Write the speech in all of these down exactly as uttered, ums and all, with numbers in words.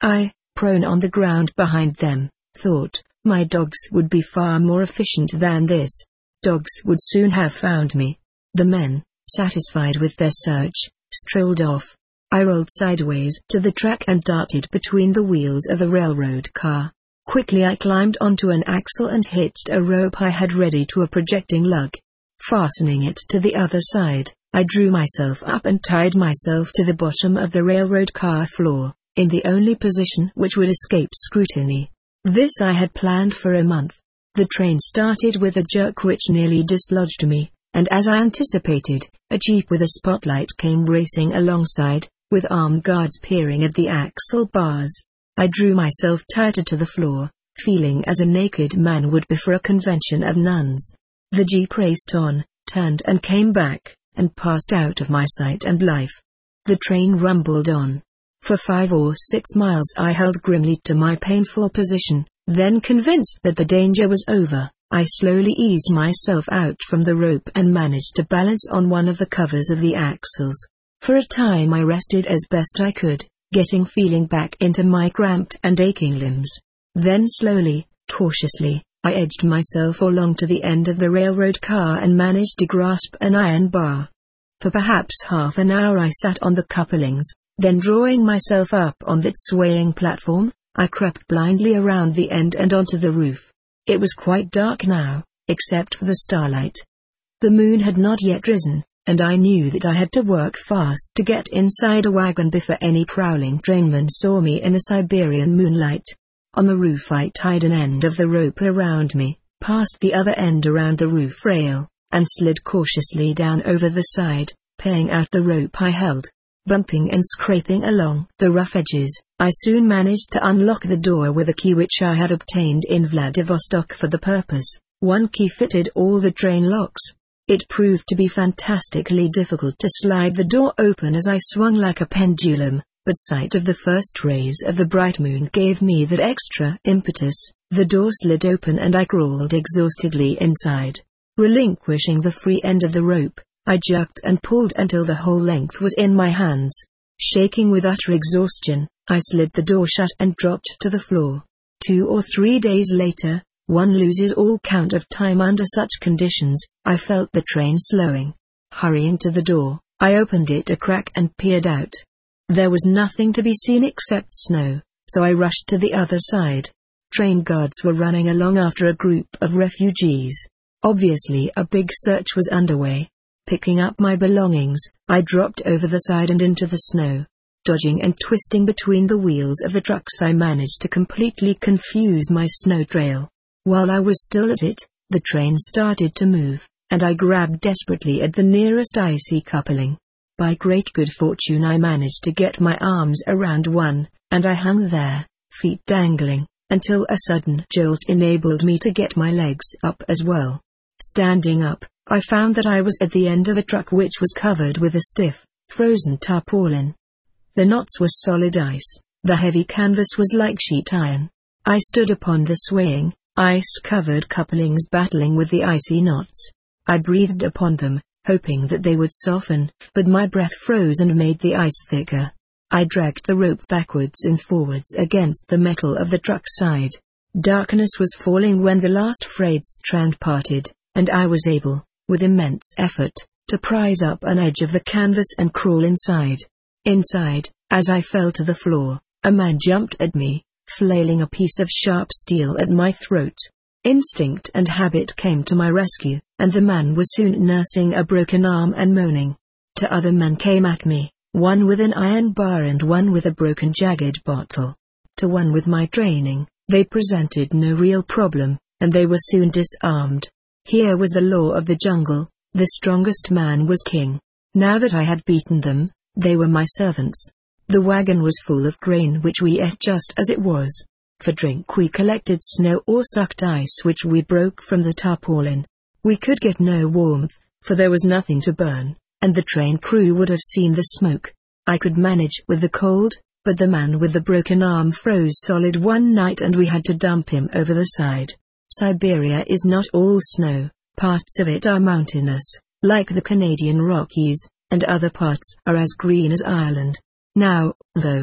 I, prone on the ground behind them, thought, my dogs would be far more efficient than this. Dogs would soon have found me. The men, satisfied with their search, strolled off. I rolled sideways to the track and darted between the wheels of a railroad car. Quickly I climbed onto an axle and hitched a rope I had ready to a projecting lug. Fastening it to the other side, I drew myself up and tied myself to the bottom of the railroad car floor, in the only position which would escape scrutiny. This I had planned for a month. The train started with a jerk which nearly dislodged me, and as I anticipated, a jeep with a spotlight came racing alongside, with armed guards peering at the axle bars. I drew myself tighter to the floor, feeling as a naked man would before a convention of nuns. The jeep raced on, turned and came back, and passed out of my sight and life. The train rumbled on. For five or six miles I held grimly to my painful position, then convinced that the danger was over, I slowly eased myself out from the rope and managed to balance on one of the covers of the axles. For a time I rested as best I could, getting feeling back into my cramped and aching limbs. Then slowly, cautiously, I edged myself along to the end of the railroad car and managed to grasp an iron bar. For perhaps half an hour I sat on the couplings, then drawing myself up on that swaying platform, I crept blindly around the end and onto the roof. It was quite dark now, except for the starlight. The moon had not yet risen, and I knew that I had to work fast to get inside a wagon before any prowling trainman saw me in the Siberian moonlight. On the roof I tied an end of the rope around me, passed the other end around the roof rail, and slid cautiously down over the side, paying out the rope I held. Bumping and scraping along the rough edges, I soon managed to unlock the door with a key which I had obtained in Vladivostok for the purpose. One key fitted all the train locks. It proved to be fantastically difficult to slide the door open as I swung like a pendulum, but sight of the first rays of the bright moon gave me that extra impetus. The door slid open and I crawled exhaustedly inside. Relinquishing the free end of the rope, I jerked and pulled until the whole length was in my hands. Shaking with utter exhaustion, I slid the door shut and dropped to the floor. Two or three days later, one loses all count of time under such conditions, I felt the train slowing. Hurrying to the door, I opened it a crack and peered out. There was nothing to be seen except snow, so I rushed to the other side. Train guards were running along after a group of refugees. Obviously a big search was underway. Picking up my belongings, I dropped over the side and into the snow. Dodging and twisting between the wheels of the trucks I managed to completely confuse my snow trail. While I was still at it, the train started to move, and I grabbed desperately at the nearest icy coupling. By great good fortune I managed to get my arms around one, and I hung there, feet dangling, until a sudden jolt enabled me to get my legs up as well. Standing up, I found that I was at the end of a truck which was covered with a stiff, frozen tarpaulin. The knots were solid ice, the heavy canvas was like sheet iron. I stood upon the swaying, ice-covered couplings battling with the icy knots. I breathed upon them, hoping that they would soften, but my breath froze and made the ice thicker. I dragged the rope backwards and forwards against the metal of the truck side. Darkness was falling when the last frayed strand parted, and I was able, with immense effort, to prise up an edge of the canvas and crawl inside. Inside, as I fell to the floor, a man jumped at me, flailing a piece of sharp steel at my throat. Instinct and habit came to my rescue, and the man was soon nursing a broken arm and moaning. Two other men came at me, one with an iron bar and one with a broken jagged bottle. To one with my training, they presented no real problem, and they were soon disarmed. Here was the law of the jungle, the strongest man was king. Now that I had beaten them, they were my servants. The wagon was full of grain which we ate just as it was. For drink we collected snow or sucked ice which we broke from the tarpaulin. We could get no warmth, for there was nothing to burn, and the train crew would have seen the smoke. I could manage with the cold, but the man with the broken arm froze solid one night and we had to dump him over the side. Siberia is not all snow, parts of it are mountainous, like the Canadian Rockies, and other parts are as green as Ireland. Now, though,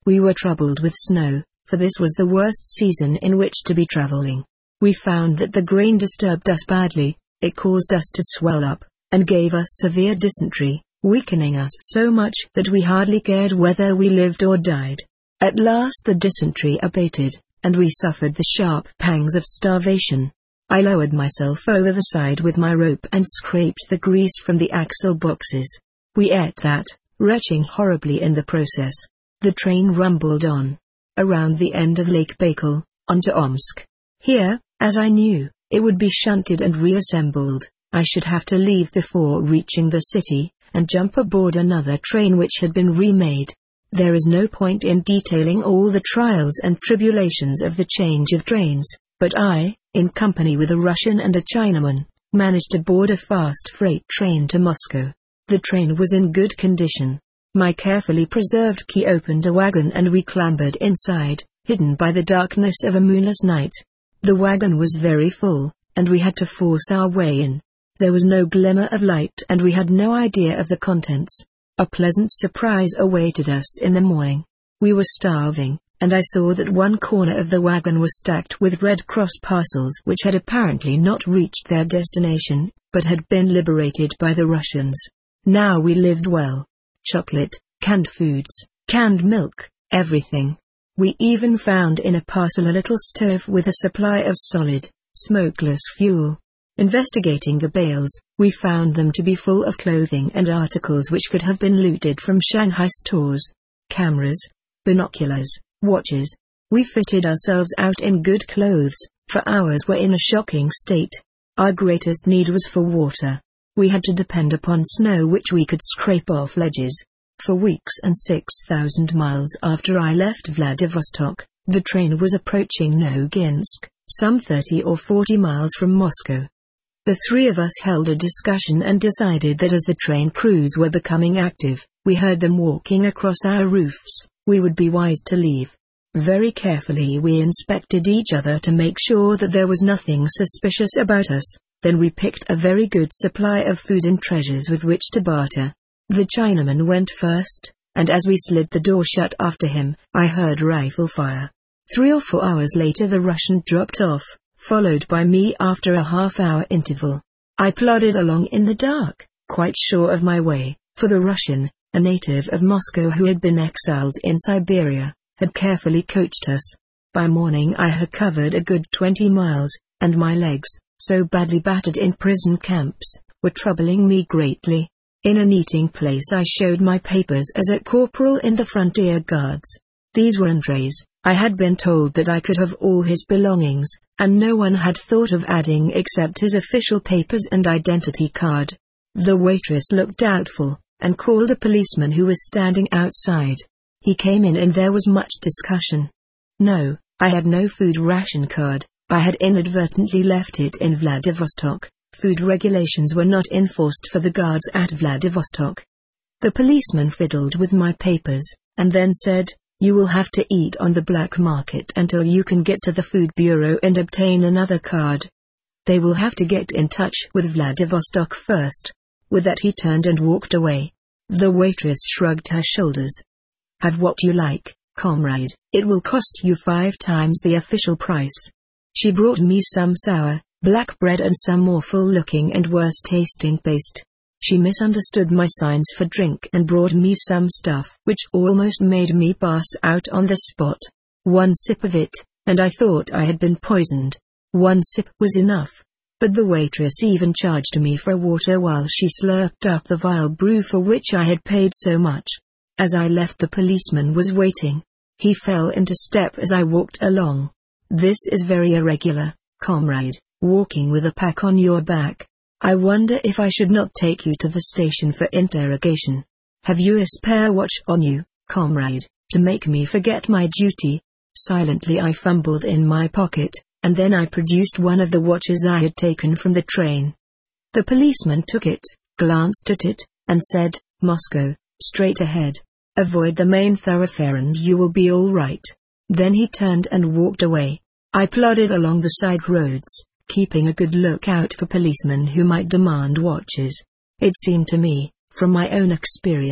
We were troubled with snow, for this was the worst season in which to be traveling. We found that the grain disturbed us badly. It caused us to swell up, and gave us severe dysentery, weakening us so much that we hardly cared whether we lived or died. At last the dysentery abated, and we suffered the sharp pangs of starvation. I lowered myself over the side with my rope and scraped the grease from the axle boxes. We ate that, retching horribly in the process. The train rumbled on. Around the end of Lake Baikal, onto Omsk. Here, as I knew, it would be shunted and reassembled. I should have to leave before reaching the city, and jump aboard another train which had been remade. There is no point in detailing all the trials and tribulations of the change of trains, but I, in company with a Russian and a Chinaman, managed to board a fast freight train to Moscow. The train was in good condition. My carefully preserved key opened a wagon and we clambered inside, hidden by the darkness of a moonless night. The wagon was very full, and we had to force our way in. There was no glimmer of light and we had no idea of the contents. A pleasant surprise awaited us in the morning. We were starving, and I saw that one corner of the wagon was stacked with Red Cross parcels which had apparently not reached their destination, but had been liberated by the Russians. Now we lived well. Chocolate, canned foods, canned milk, everything. We even found in a parcel a little stove with a supply of solid, smokeless fuel. Investigating the bales, we found them to be full of clothing and articles which could have been looted from Shanghai stores. Cameras, binoculars, watches. We fitted ourselves out in good clothes, for ours were in a shocking state. Our greatest need was for water. We had to depend upon snow which we could scrape off ledges. For weeks and six thousand miles after I left Vladivostok, the train was approaching Noginsk, some thirty or forty miles from Moscow. The three of us held a discussion and decided that as the train crews were becoming active, we heard them walking across our roofs, we would be wise to leave. Very carefully we inspected each other to make sure that there was nothing suspicious about us. Then we picked a very good supply of food and treasures with which to barter. The Chinaman went first, and as we slid the door shut after him, I heard rifle fire. Three or four hours later the Russian dropped off, followed by me after a half-hour interval. I plodded along in the dark, quite sure of my way, for the Russian, a native of Moscow who had been exiled in Siberia, had carefully coached us. By morning I had covered a good twenty miles, and my legs, so badly battered in prison camps, were troubling me greatly. In an eating place I showed my papers as a corporal in the frontier guards. These were Andrei's. I had been told that I could have all his belongings, and no one had thought of adding except his official papers and identity card. The waitress looked doubtful, and called a policeman who was standing outside. He came in and there was much discussion. No, I had no food ration card. I had inadvertently left it in Vladivostok. Food regulations were not enforced for the guards at Vladivostok. The policeman fiddled with my papers, and then said, "You will have to eat on the black market until you can get to the food bureau and obtain another card. They will have to get in touch with Vladivostok first." With that he turned and walked away. The waitress shrugged her shoulders. "Have what you like, comrade. It will cost you five times the official price." She brought me some sour, black bread and some awful-looking and worse-tasting paste. She misunderstood my signs for drink and brought me some stuff which almost made me pass out on the spot. One sip of it, and I thought I had been poisoned. One sip was enough. But the waitress even charged me for water while she slurped up the vile brew for which I had paid so much. As I left the policeman was waiting. He fell into step as I walked along. "This is very irregular, comrade, walking with a pack on your back. I wonder if I should not take you to the station for interrogation. Have you a spare watch on you, comrade, to make me forget my duty?" Silently I fumbled in my pocket, and then I produced one of the watches I had taken from the train. The policeman took it, glanced at it, and said, "Moscow, straight ahead. Avoid the main thoroughfare and you will be all right." Then he turned and walked away. I plodded along the side roads, keeping a good lookout for policemen who might demand watches. It seemed to me, from my own experience,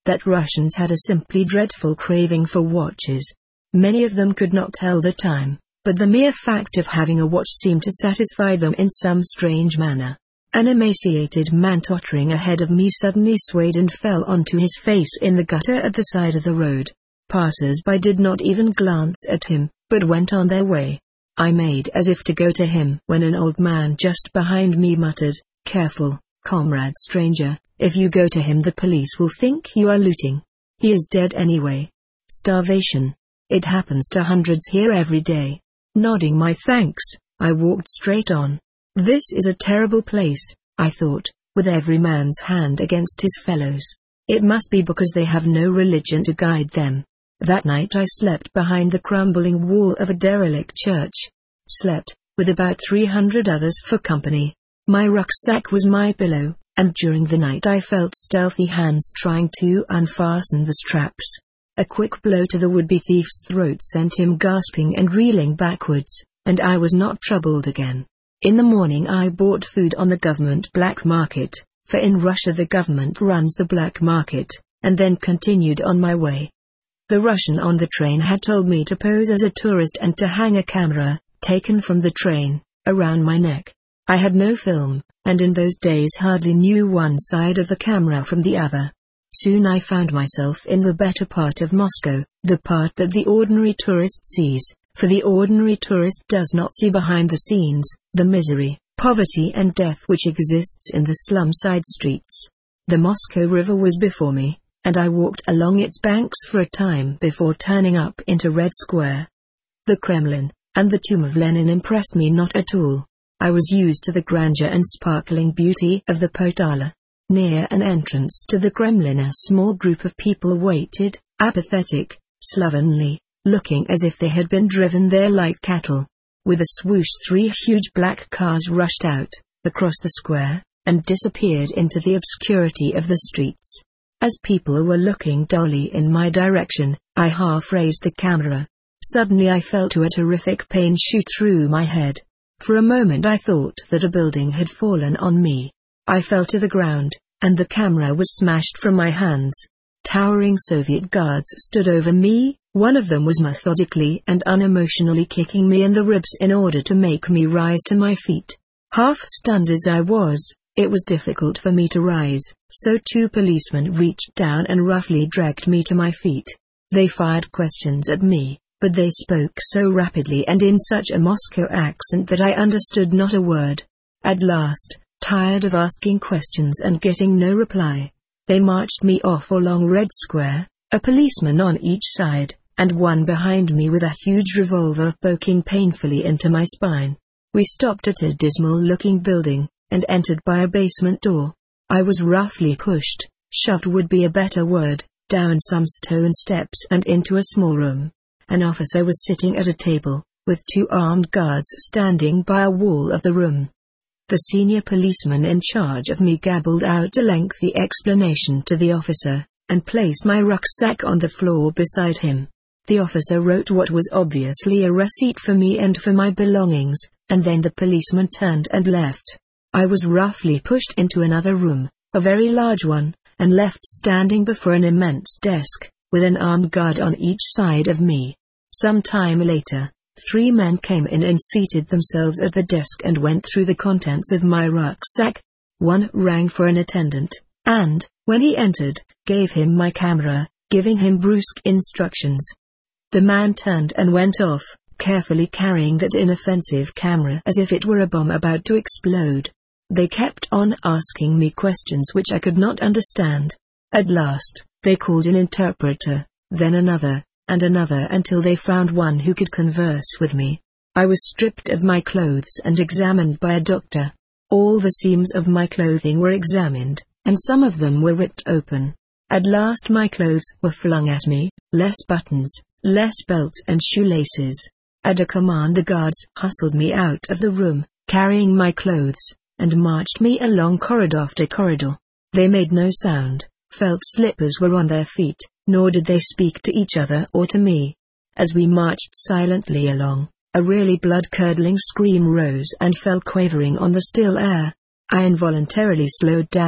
that Russians had a simply dreadful craving for watches. Many of them could not tell the time, but the mere fact of having a watch seemed to satisfy them in some strange manner. An emaciated man tottering ahead of me suddenly swayed and fell onto his face in the gutter at the side of the road. Passers-by did not even glance at him, but went on their way. I made as if to go to him when an old man just behind me muttered, "Careful, comrade stranger, if you go to him the police will think you are looting. He is dead anyway. Starvation. It happens to hundreds here every day." Nodding my thanks, I walked straight on. This is a terrible place, I thought, with every man's hand against his fellows. It must be because they have no religion to guide them. That night I slept behind the crumbling wall of a derelict church. Slept, with about three hundred others for company. My rucksack was my pillow, and during the night I felt stealthy hands trying to unfasten the straps. A quick blow to the would-be thief's throat sent him gasping and reeling backwards, and I was not troubled again. In the morning I bought food on the government black market, for in Russia the government runs the black market, and then continued on my way. The Russian on the train had told me to pose as a tourist and to hang a camera, taken from the train, around my neck. I had no film, and in those days hardly knew one side of the camera from the other. Soon I found myself in the better part of Moscow, the part that the ordinary tourist sees, for the ordinary tourist does not see behind the scenes, the misery, poverty and death which exists in the slum-side streets. The Moscow River was before me, and I walked along its banks for a time before turning up into Red Square. The Kremlin, and the tomb of Lenin impressed me not at all. I was used to the grandeur and sparkling beauty of the Potala. Near an entrance to the Kremlin a small group of people waited, apathetic, slovenly, looking as if they had been driven there like cattle. With a swoosh three huge black cars rushed out, across the square, and disappeared into the obscurity of the streets. As people were looking dully in my direction, I half raised the camera. Suddenly I felt a terrific pain shoot through my head. For a moment I thought that a building had fallen on me. I fell to the ground, and the camera was smashed from my hands. Towering Soviet guards stood over me. One of them was methodically and unemotionally kicking me in the ribs in order to make me rise to my feet. Half stunned as I was, it was difficult for me to rise, so two policemen reached down and roughly dragged me to my feet. They fired questions at me, but they spoke so rapidly and in such a Moscow accent that I understood not a word. At last, tired of asking questions and getting no reply, they marched me off along Red Square, a policeman on each side, and one behind me with a huge revolver poking painfully into my spine. We stopped at a dismal-looking building, and entered by a basement door. I was roughly pushed, shoved would be a better word, down some stone steps and into a small room. An officer was sitting at a table, with two armed guards standing by a wall of the room. The senior policeman in charge of me gabbled out a lengthy explanation to the officer, and placed my rucksack on the floor beside him. The officer wrote what was obviously a receipt for me and for my belongings, and then the policeman turned and left. I was roughly pushed into another room, a very large one, and left standing before an immense desk, with an armed guard on each side of me. Some time later, three men came in and seated themselves at the desk and went through the contents of my rucksack. One rang for an attendant, and, when he entered, gave him my camera, giving him brusque instructions. The man turned and went off, carefully carrying that inoffensive camera as if it were a bomb about to explode. They kept on asking me questions which I could not understand. At last, they called an interpreter, then another, and another until they found one who could converse with me. I was stripped of my clothes and examined by a doctor. All the seams of my clothing were examined, and some of them were ripped open. At last my clothes were flung at me, less buttons, less belt and shoelaces. At a command the guards hustled me out of the room, carrying my clothes, and marched me along corridor after corridor. They made no sound, felt slippers were on their feet, nor did they speak to each other or to me. As we marched silently along, a really blood-curdling scream rose and fell quavering on the still air. I involuntarily slowed down,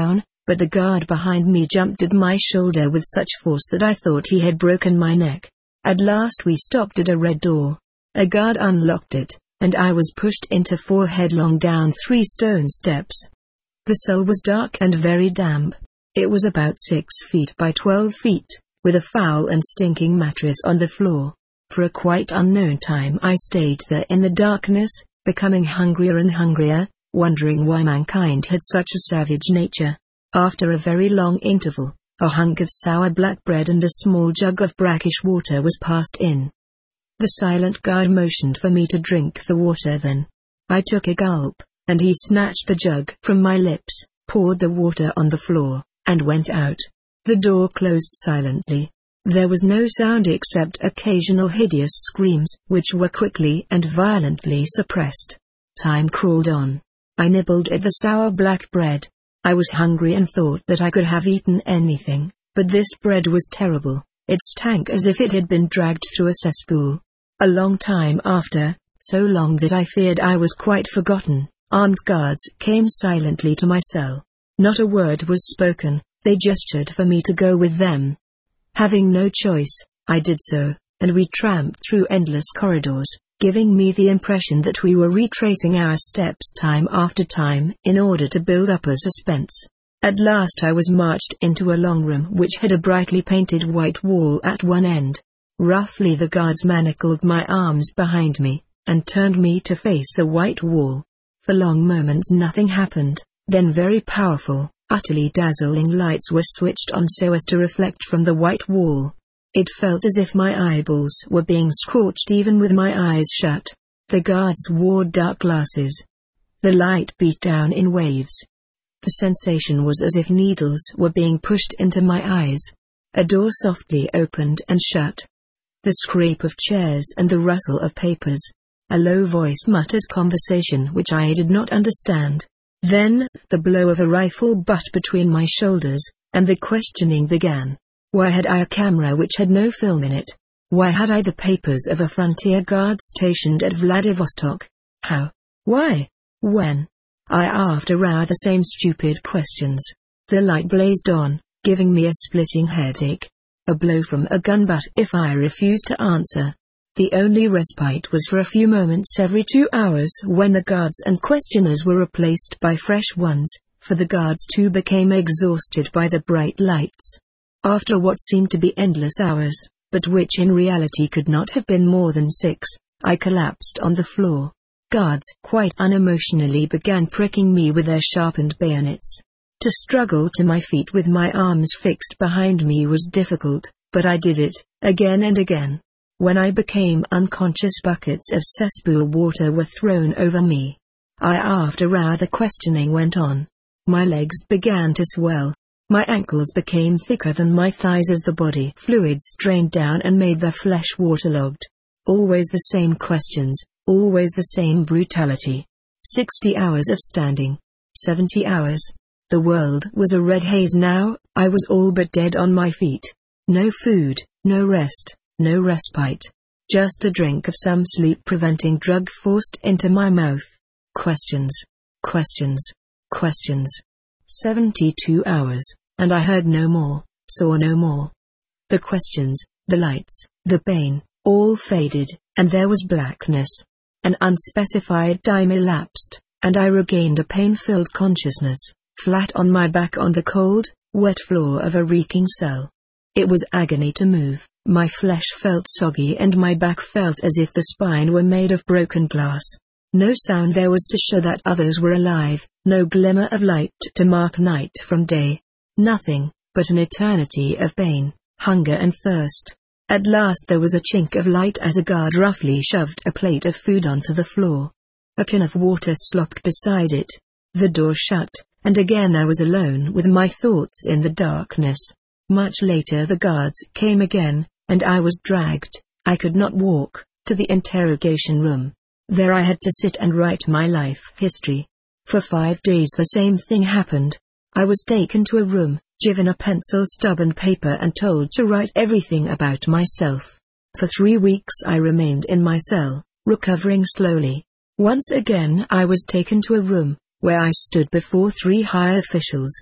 but the guard behind me jumped at my shoulder with such force that I thought he had broken my neck. At last we stopped at a red door. A guard unlocked it, and I was pushed into four headlong down three stone steps. The cell was dark and very damp. It was about six feet by twelve feet, with a foul and stinking mattress on the floor. For a quite unknown time I stayed there in the darkness, becoming hungrier and hungrier, wondering why mankind had such a savage nature. After a very long interval, a hunk of sour black bread and a small jug of brackish water was passed in. The silent guard motioned for me to drink the water then. I took a gulp, and he snatched the jug from my lips, poured the water on the floor, and went out. The door closed silently. There was no sound except occasional hideous screams, which were quickly and violently suppressed. Time crawled on. I nibbled at the sour black bread. I was hungry and thought that I could have eaten anything, but this bread was terrible. It stank as if it had been dragged through a cesspool. A long time after, so long that I feared I was quite forgotten, armed guards came silently to my cell. Not a word was spoken, they gestured for me to go with them. Having no choice, I did so, and we tramped through endless corridors, giving me the impression that we were retracing our steps time after time in order to build up a suspense. At last I was marched into a long room which had a brightly painted white wall at one end. Roughly the guards manacled my arms behind me, and turned me to face the white wall. For long moments nothing happened, then very powerful, utterly dazzling lights were switched on so as to reflect from the white wall. It felt as if my eyeballs were being scorched even with my eyes shut. The guards wore dark glasses. The light beat down in waves. The sensation was as if needles were being pushed into my eyes. A door softly opened and shut. The scrape of chairs and the rustle of papers. A low voice muttered conversation which I did not understand. Then, the blow of a rifle butt between my shoulders, and the questioning began. Why had I a camera which had no film in it? Why had I the papers of a frontier guard stationed at Vladivostok? How? Why? When? I asked around the same stupid questions. The light blazed on, giving me a splitting headache. A blow from a gun butt if I refused to answer. The only respite was for a few moments every two hours when the guards and questioners were replaced by fresh ones, for the guards too became exhausted by the bright lights. After what seemed to be endless hours, but which in reality could not have been more than six, I collapsed on the floor. Guards quite unemotionally began pricking me with their sharpened bayonets. To struggle to my feet with my arms fixed behind me was difficult, but I did it, again and again. When I became unconscious, buckets of cesspool water were thrown over me. I after hour the questioning went on. My legs began to swell. My ankles became thicker than my thighs as the body fluids drained down and made their flesh waterlogged. Always the same questions, always the same brutality. Sixty hours of standing. Seventy hours. The world was a red haze now. I was all but dead on my feet. No food, no rest. No respite. Just the drink of some sleep-preventing drug forced into my mouth. Questions. Questions. Questions. Seventy-two hours, and I heard no more, saw no more. The questions, the lights, the pain, all faded, and there was blackness. An unspecified time elapsed, and I regained a pain-filled consciousness, flat on my back on the cold, wet floor of a reeking cell. It was agony to move. My flesh felt soggy and my back felt as if the spine were made of broken glass. No sound there was to show that others were alive, no glimmer of light to mark night from day. Nothing, but an eternity of pain, hunger and thirst. At last there was a chink of light as a guard roughly shoved a plate of food onto the floor. A can of water slopped beside it. The door shut, and again I was alone with my thoughts in the darkness. Much later the guards came again, and I was dragged, I could not walk, to the interrogation room. There I had to sit and write my life history. For five days the same thing happened. I was taken to a room, given a pencil stub and paper and told to write everything about myself. For three weeks I remained in my cell, recovering slowly. Once again I was taken to a room, where I stood before three high officials.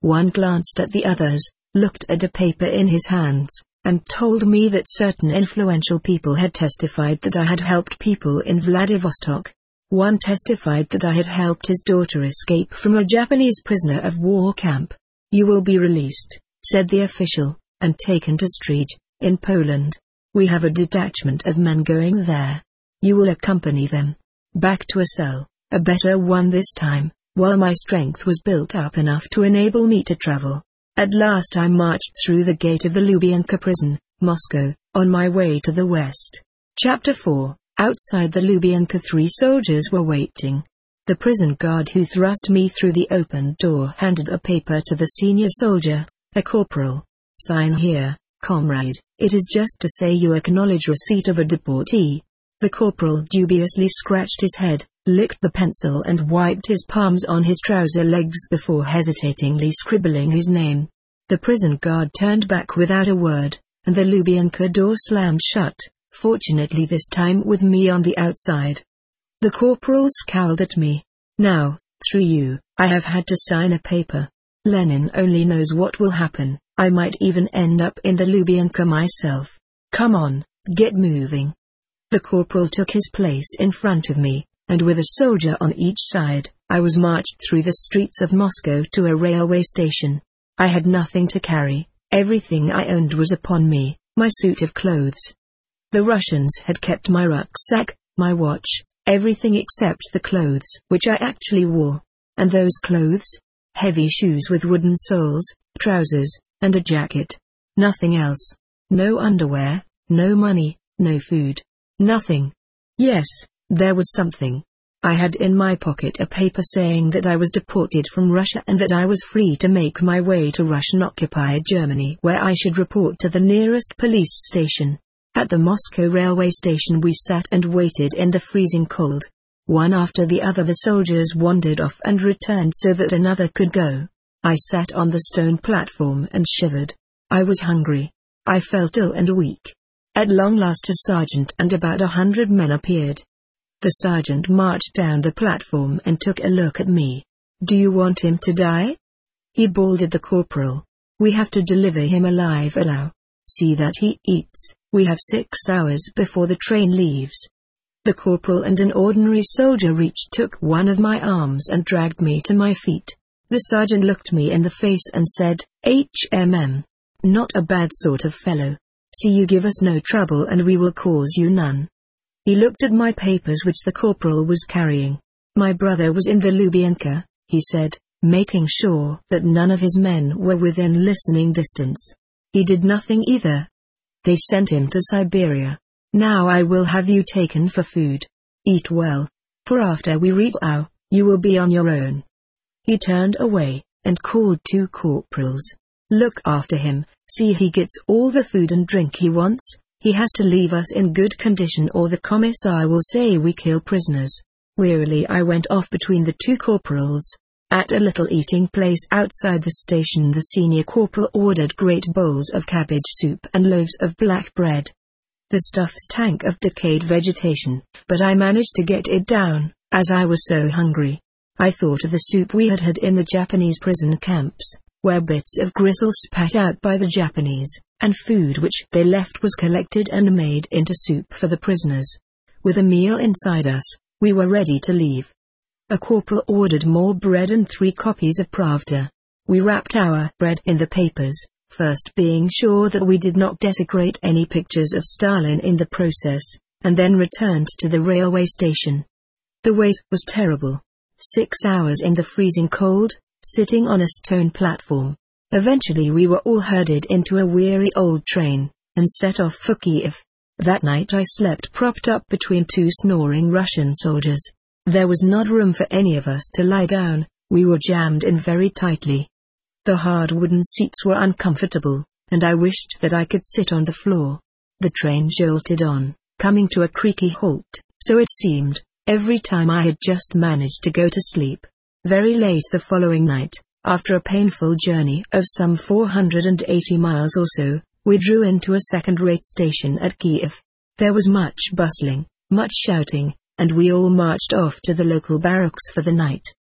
One glanced at the others, looked at a paper in his hands, and told me that certain influential people had testified that I had helped people in Vladivostok. One testified that I had helped his daughter escape from a Japanese prisoner of war camp. "You will be released," said the official, "and taken to Strij, in Poland. We have a detachment of men going there. You will accompany them back to a cell, a better one this time, while my strength was built up enough to enable me to travel." At last I marched through the gate of the Lubyanka prison, Moscow, on my way to the west. Chapter four. Outside the Lubyanka three soldiers were waiting. The prison guard who thrust me through the open door handed a paper to the senior soldier, a corporal. "Sign here, comrade, it is just to say you acknowledge receipt of a deportee." The corporal dubiously scratched his head, licked the pencil and wiped his palms on his trouser legs before hesitatingly scribbling his name. The prison guard turned back without a word, and the Lubyanka door slammed shut, fortunately this time with me on the outside. The corporal scowled at me. "Now, through you, I have had to sign a paper. Lenin only knows what will happen. I might even end up in the Lubyanka myself. Come on, get moving." The corporal took his place in front of me, and with a soldier on each side, I was marched through the streets of Moscow to a railway station. I had nothing to carry, everything I owned was upon me, my suit of clothes. The Russians had kept my rucksack, my watch, everything except the clothes which I actually wore. And those clothes? Heavy shoes with wooden soles, trousers, and a jacket. Nothing else. No underwear, no money, no food. Nothing. Yes, there was something. I had in my pocket a paper saying that I was deported from Russia and that I was free to make my way to Russian-occupied Germany, where I should report to the nearest police station. At the Moscow railway station we sat and waited in the freezing cold. One after the other the soldiers wandered off and returned so that another could go. I sat on the stone platform and shivered. I was hungry. I felt ill and weak. At long last a sergeant and about a hundred men appeared. The sergeant marched down the platform and took a look at me. "Do you want him to die?" he bawled at the corporal. "We have to deliver him alive. Allow. See that he eats. We have six hours before the train leaves." The corporal and an ordinary soldier each took one of my arms and dragged me to my feet. The sergeant looked me in the face and said, "H M M. Not a bad sort of fellow. See you give us no trouble and we will cause you none." He looked at my papers which the corporal was carrying. My brother was in the Lubyanka, he said, making sure that none of his men were within listening distance. He did nothing either. They sent him to Siberia. "Now I will have you taken for food. Eat well, for after we reach out, you will be on your own." He turned away, and called two corporals. "Look after him, see he gets all the food and drink he wants. He has to leave us in good condition or the commissar will say we kill prisoners." Wearily I went off between the two corporals. At a little eating place outside the station the senior corporal ordered great bowls of cabbage soup and loaves of black bread. The stuff stank of decayed vegetation, but I managed to get it down, as I was so hungry. I thought of the soup we had had in the Japanese prison camps, where bits of gristle spat out by the Japanese, and food which they left was collected and made into soup for the prisoners. With a meal inside us, we were ready to leave. A corporal ordered more bread and three copies of Pravda. We wrapped our bread in the papers, first being sure that we did not desecrate any pictures of Stalin in the process, and then returned to the railway station. The wait was terrible. Six hours in the freezing cold, sitting on a stone platform. Eventually we were all herded into a weary old train, and set off for Kiev. That night I slept propped up between two snoring Russian soldiers. There was not room for any of us to lie down, we were jammed in very tightly. The hard wooden seats were uncomfortable, and I wished that I could sit on the floor. The train jolted on, coming to a creaky halt, so it seemed, every time I had just managed to go to sleep. Very late the following night, after a painful journey of some four hundred eighty miles or so, we drew into a second-rate station at Kiev. There was much bustling, much shouting, and we all marched off to the local barracks for the night.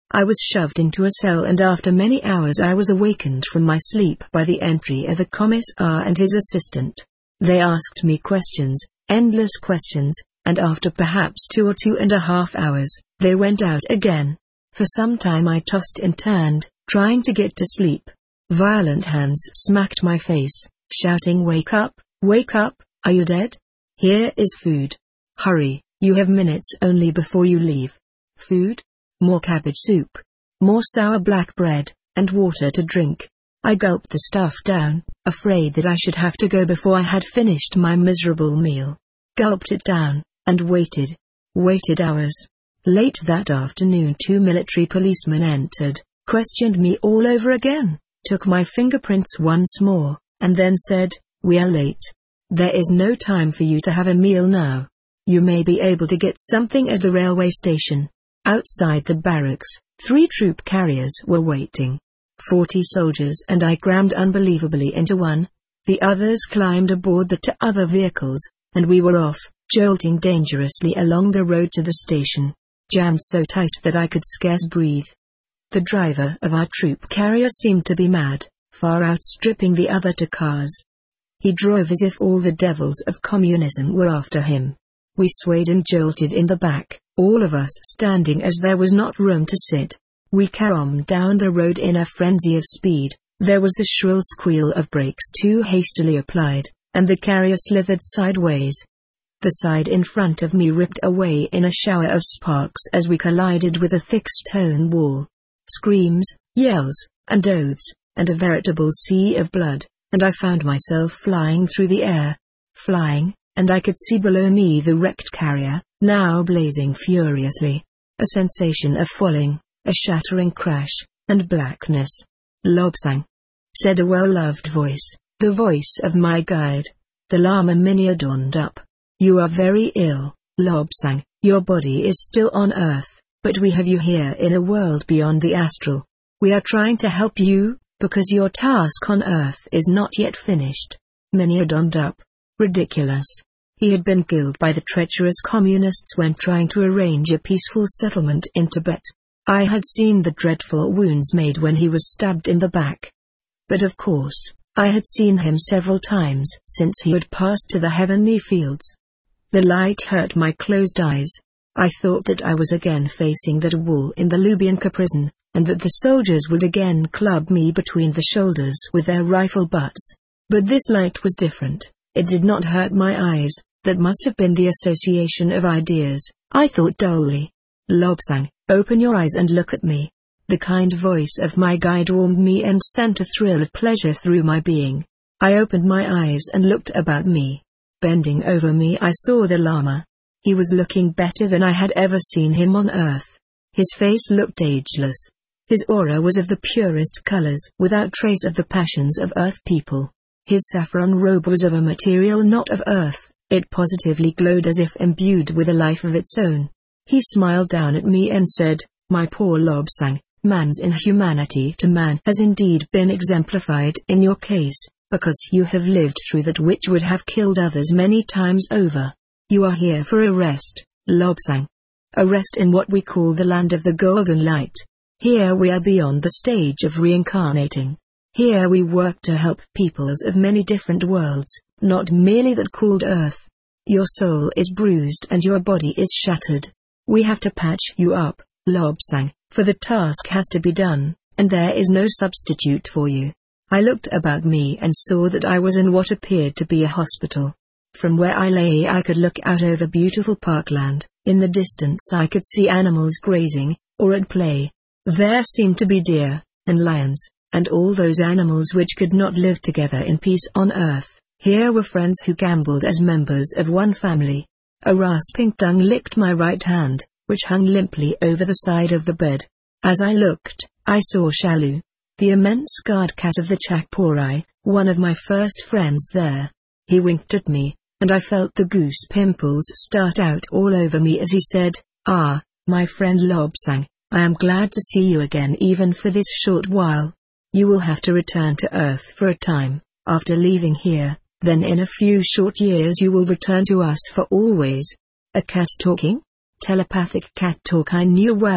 I was shoved into a cell, and after many hours I was awakened from my sleep by the entry of a commissar and his assistant. They asked me questions, endless questions, and after perhaps two or two and a half hours, they went out again. For some time I tossed and turned, trying to get to sleep. Violent hands smacked my face, shouting, "Wake up, wake up, are you dead? Here is food. Hurry, you have minutes only before you leave." Food? More cabbage soup. More sour black bread, and water to drink. I gulped the stuff down, afraid that I should have to go before I had finished my miserable meal. Gulped it down, and waited. Waited hours. Late that afternoon two military policemen entered, questioned me all over again, took my fingerprints once more, and then said, "We are late. There is no time for you to have a meal now. You may be able to get something at the railway station." Outside the barracks, three troop carriers were waiting. Forty soldiers and I crammed unbelievably into one. The others climbed aboard the two other vehicles, and we were off, jolting dangerously along the road to the station, jammed so tight that I could scarce breathe. The driver of our troop carrier seemed to be mad, far outstripping the other two cars. He drove as if all the devils of communism were after him. We swayed and jolted in the back, all of us standing as there was not room to sit. We caromed down the road in a frenzy of speed. There was the shrill squeal of brakes too hastily applied, and the carrier slithered sideways. The side in front of me ripped away in a shower of sparks as we collided with a thick stone wall. Screams, yells, and oaths, and a veritable sea of blood, and I found myself flying through the air. Flying, and I could see below me the wrecked carrier, now blazing furiously. A sensation of falling, a shattering crash, and blackness. "Lobsang," said a well-loved voice, the voice of my guide. The Lama Minya dawned up. "You are very ill, Lobsang. Your body is still on Earth, but we have you here in a world beyond the astral. We are trying to help you, because your task on Earth is not yet finished." Minya dawned up. Ridiculous. He had been killed by the treacherous communists when trying to arrange a peaceful settlement in Tibet. I had seen the dreadful wounds made when he was stabbed in the back. But of course, I had seen him several times since he had passed to the heavenly fields. The light hurt my closed eyes. I thought that I was again facing that wall in the Lubyanka prison, and that the soldiers would again club me between the shoulders with their rifle butts. But this light was different. It did not hurt my eyes. That must have been the association of ideas. I thought dully. "Lobsang, open your eyes and look at me." The kind voice of my guide warmed me and sent a thrill of pleasure through my being. I opened my eyes and looked about me. Bending over me I saw the Lama. He was looking better than I had ever seen him on Earth. His face looked ageless. His aura was of the purest colors, without trace of the passions of Earth people. His saffron robe was of a material not of Earth. It positively glowed as if imbued with a life of its own. He smiled down at me and said, "My poor Lobsang, man's inhumanity to man has indeed been exemplified in your case, because you have lived through that which would have killed others many times over. You are here for a rest, Lobsang. A rest in what we call the land of the golden light. Here we are beyond the stage of reincarnating. Here we work to help peoples of many different worlds, not merely that called Earth. Your soul is bruised and your body is shattered. We have to patch you up, Lobsang, for the task has to be done, and there is no substitute for you." I looked about me and saw that I was in what appeared to be a hospital. From where I lay I could look out over beautiful parkland. In the distance I could see animals grazing, or at play. There seemed to be deer, and lions, and all those animals which could not live together in peace on Earth. Here were friends who gambled as members of one family. A rasping tongue licked my right hand, which hung limply over the side of the bed. As I looked, I saw Shalu, the immense guard cat of the Chakpori, one of my first friends there. He winked at me, and I felt the goose pimples start out all over me as he said, "Ah, my friend Lobsang, I am glad to see you again even for this short while. You will have to return to Earth for a time, after leaving here. Then in a few short years you will return to us for always." A cat talking? Telepathic cat talk I knew well.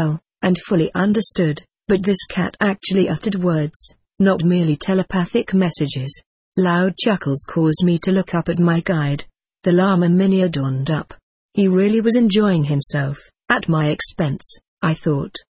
and fully understood, but this cat actually uttered words, not merely telepathic messages. Loud chuckles caused me to look up at my guide. The llama Minion donned up. He really was enjoying himself, at my expense, I thought.